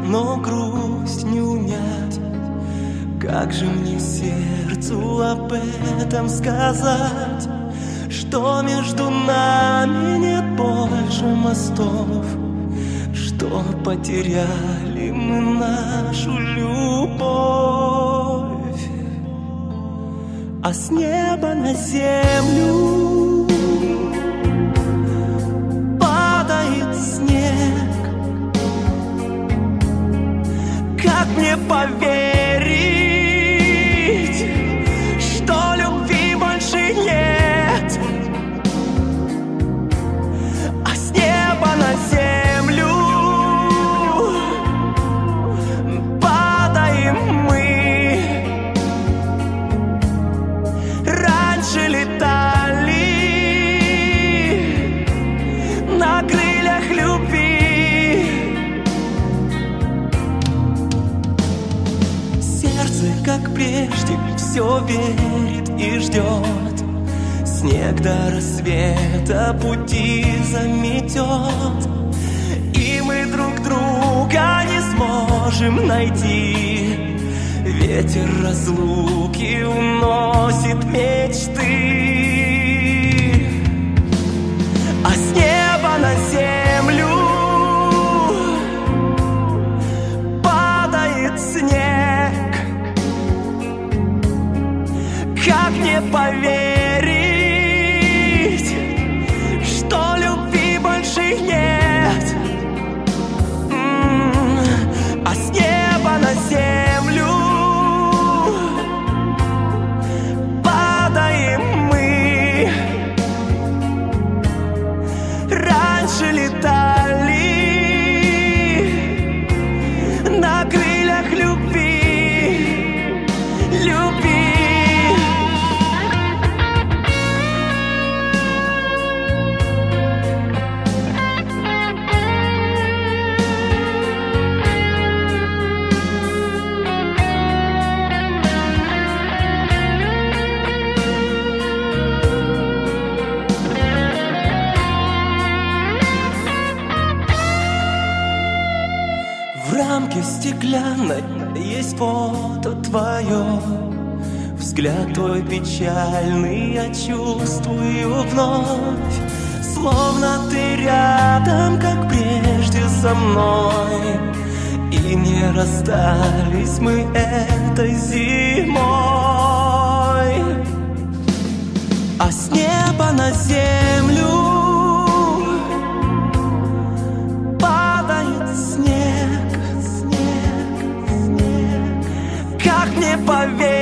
но грусть не унять. Как же мне сердцу об этом сказать, что между нами нет больше мостов, что потеряли мы нашу любовь. А с неба на землю падает снег. Как мне поверить, что любви больше нет? А с неба на землю падаем мы. Раньше летали на крыльях любви. Сердце, как прежде, все верит и ждет. Снег до рассвета пути заметет, и мы друг друга не сможем найти. Ветер разлуки уносит мечты. А с неба на землю падает снег. Как мне поверить, что любви больше нет? А с неба на землю падаем мы. Раньше летали на крыльях любви, любви. В рамке стеклянной есть фото твое. Взгляд твой печальный я чувствую вновь. Словно ты рядом, как прежде со мной. И не расстались мы этой зимой. А с неба на землю снег, снег, снег. Как мне поверить,